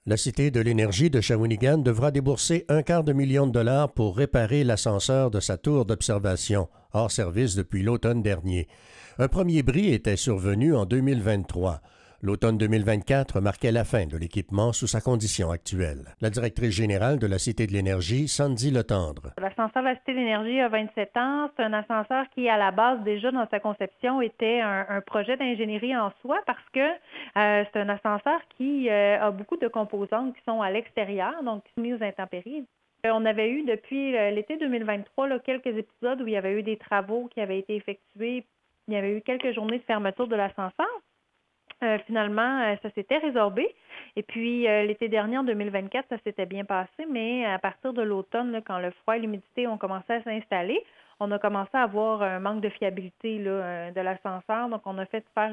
La Cité de l'énergie de Shawinigan devra débourser $250 000 pour réparer l'ascenseur de sa tour d'observation, hors service depuis l'automne dernier. Un premier bris était survenu en 2023. L'automne 2024 marquait la fin de l'équipement sous sa condition actuelle. La directrice générale de la Cité de l'énergie, Sandy Letendre. L'ascenseur de la Cité de l'énergie a 27 ans. C'est un ascenseur qui, à la base, déjà dans sa conception, était un projet d'ingénierie en soi parce que c'est un ascenseur qui a beaucoup de composantes qui sont à l'extérieur, donc qui sont mises aux intempéries. On avait eu depuis l'été 2023 quelques épisodes où il y avait eu des travaux qui avaient été effectués. Il y avait eu quelques journées de fermeture de l'ascenseur. Finalement, ça s'était résorbé. Et puis, l'été dernier, en 2024, ça s'était bien passé, mais à partir de l'automne, là, quand le froid et l'humidité ont commencé à s'installer, on a commencé à avoir un manque de fiabilité là, de l'ascenseur. Donc, on a fait faire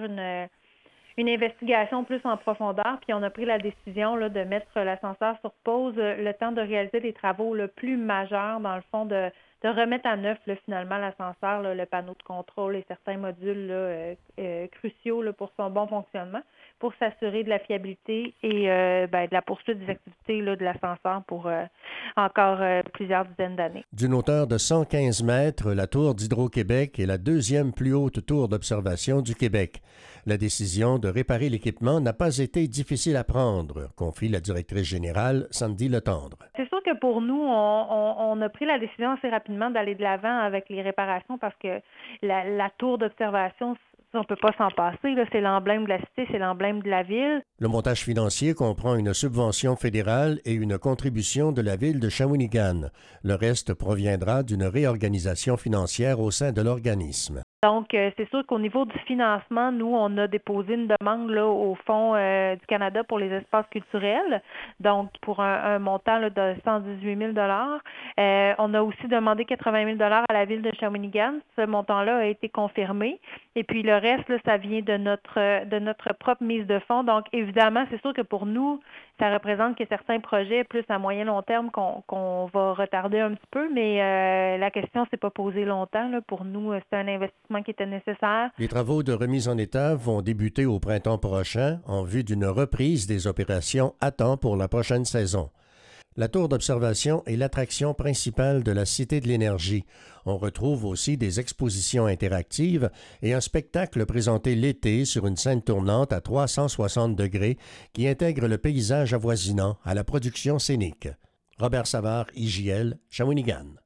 une investigation plus en profondeur, puis on a pris la décision là, de mettre l'ascenseur sur pause le temps de réaliser les travaux le plus majeurs, dans le fond, de remettre à neuf là, finalement l'ascenseur, là, le panneau de contrôle et certains modules là, cruciaux là, pour son bon fonctionnement, pour s'assurer de la fiabilité et de la poursuite des activités là, de l'ascenseur pour encore plusieurs dizaines d'années. D'une hauteur de 115 mètres, la tour d'Hydro-Québec est la deuxième plus haute tour d'observation du Québec. La décision de réparer l'équipement n'a pas été difficile à prendre, confie la directrice générale Sandy Letendre. C'est sûr que pour nous, on a pris la décision assez rapidement d'aller de l'avant avec les réparations parce que la tour d'observation, on ne peut pas s'en passer. Là. C'est l'emblème de la cité, c'est l'emblème de la ville. Le montage financier comprend une subvention fédérale et une contribution de la ville de Shawinigan. Le reste proviendra d'une réorganisation financière au sein de l'organisme. Donc, c'est sûr qu'au niveau du financement, nous, on a déposé une demande là, au Fonds du Canada pour les espaces culturels, donc pour un montant là, de 118 000 On a aussi demandé 80 000 à la ville de Shawinigan. Ce montant-là a été confirmé. Et puis, le reste, là, ça vient de notre propre mise de fonds. Donc, évidemment, c'est sûr que pour nous, ça représente que certains projets plus à moyen long terme qu'on va retarder un petit peu, mais la question ne s'est pas posée longtemps. Là. Pour nous, c'est un investissement qui était nécessaire. Les travaux de remise en état vont débuter au printemps prochain en vue d'une reprise des opérations à temps pour la prochaine saison. La tour d'observation est l'attraction principale de la Cité de l'énergie. On retrouve aussi des expositions interactives et un spectacle présenté l'été sur une scène tournante à 360 degrés qui intègre le paysage avoisinant à la production scénique. Robert Savard, IJL, Shawinigan.